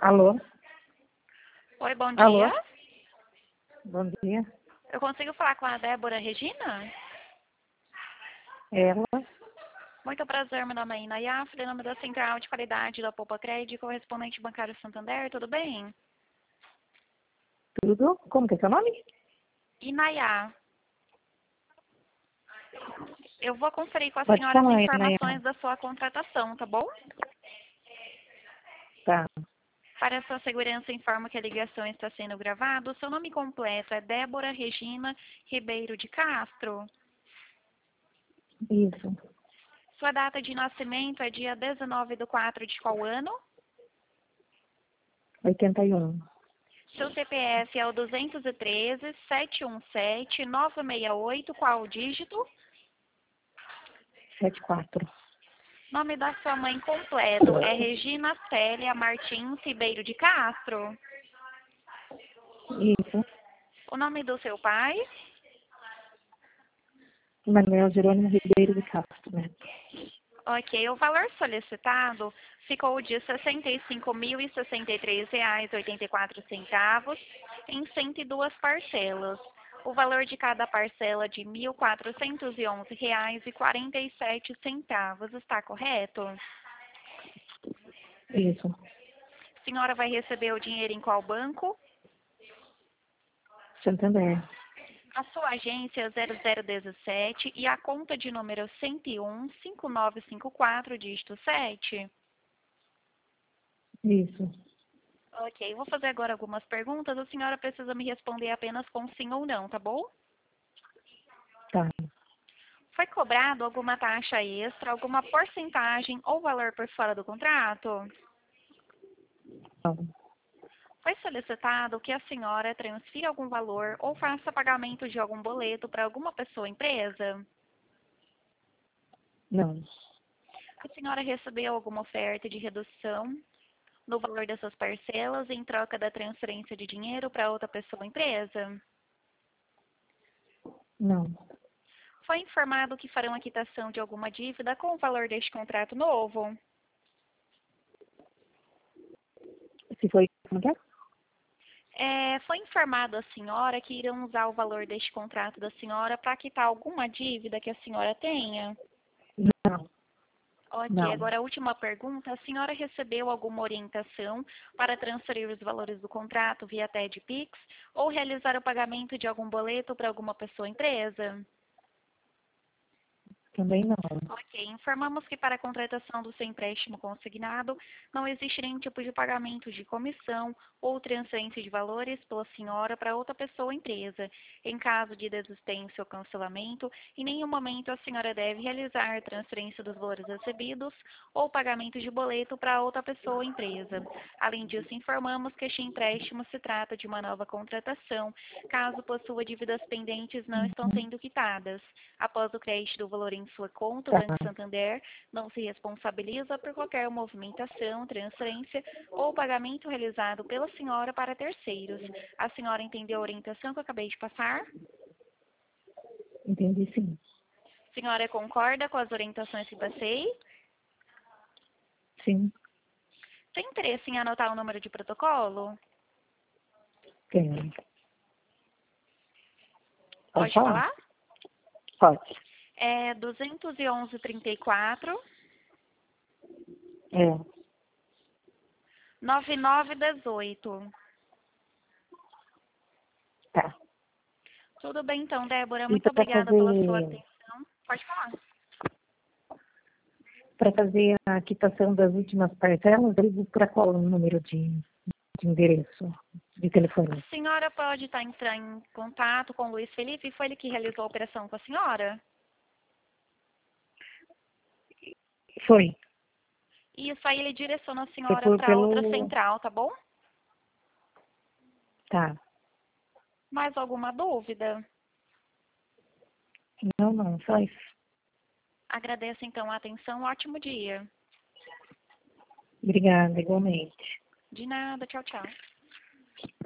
Alô? Oi, bom Alô? dia. Bom dia. Eu consigo falar com a Débora Regina? Ela? Muito prazer, meu nome é Inayá, em nome da Central de Qualidade da Poupa Crédito, correspondente bancário Santander, tudo bem? Tudo? Como que é seu nome? Inayá, eu vou conferir com a Pode senhora as falar, informações Inayá. da sua contratação, tá bom? Tá. Para a sua segurança, informo que a ligação está sendo gravada. O seu nome completo é Débora Regina Ribeiro de Castro. Isso. Sua data de nascimento é dia 19/4 de qual ano? 81. Seu CPF é o 213-717-968, qual o dígito? 74. Nome da sua mãe completo é Regina Célia Martins Ribeiro de Castro. Isso. O nome do seu pai? Manuel Jerônimo Ribeiro de Castro, né? Ok, o valor solicitado ficou de R$ 65.063,84 em 102 parcelas. O valor de cada parcela de R$ 1.411,47. Está correto? Isso. A senhora vai receber o dinheiro em qual banco? Santander. A sua agência é 0017 e a conta de número 101-5954, dígito 7. Isso. Ok, vou fazer agora algumas perguntas. A senhora precisa me responder apenas com sim ou não, tá bom? Tá. Foi cobrado alguma taxa extra, alguma porcentagem ou valor por fora do contrato? Não. Foi solicitado que a senhora transfira algum valor ou faça pagamento de algum boleto para alguma pessoa ou empresa? Não. A senhora recebeu alguma oferta de redução no valor das suas parcelas em troca da transferência de dinheiro para outra pessoa ou empresa? Não. Foi informado que farão a quitação de alguma dívida com o valor deste contrato novo? Se foi... Como que é? Foi informado à senhora que irão usar o valor deste contrato da senhora para quitar alguma dívida que a senhora tenha? Não. Ok, Não. agora a última pergunta. A senhora recebeu alguma orientação para transferir os valores do contrato via TED Pix ou realizar o pagamento de algum boleto para alguma pessoa ou empresa? Também não. Ok, informamos que para a contratação do seu empréstimo consignado não existe nenhum tipo de pagamento de comissão ou transferência de valores pela senhora para outra pessoa ou empresa. Em caso de desistência ou cancelamento, em nenhum momento a senhora deve realizar transferência dos valores recebidos ou pagamento de boleto para outra pessoa ou empresa. Além disso, informamos que este empréstimo se trata de uma nova contratação, caso possua dívidas pendentes não estão Uhum. sendo quitadas. Após o crédito do valor em sua conta, o Tá. Banco Santander não se responsabiliza por qualquer movimentação, transferência ou pagamento realizado pela senhora para terceiros. A senhora entendeu a orientação que eu acabei de passar? Entendi, sim. A senhora concorda com as orientações que passei? Sim. Tem interesse em anotar o número de protocolo? Tenho. Pode Pode falar? falar? Pode. É 211-34 É. 9918. Tá. Tudo bem então, Débora. E Muito obrigada pela sua para atenção. Pode falar. fazer a quitação das últimas parcelas, eu ligo para qual número de endereço, de A telefone? senhora pode estar entrando em contato com o Luiz Felipe? Foi ele que realizou a operação com a senhora? Foi. Isso aí ele direciona a Foi senhora para outra pelo... central, tá bom? Tá. Mais alguma dúvida? Não, não, só isso. Agradeço então a atenção. Ótimo dia. Obrigada, igualmente. De nada. Tchau, tchau.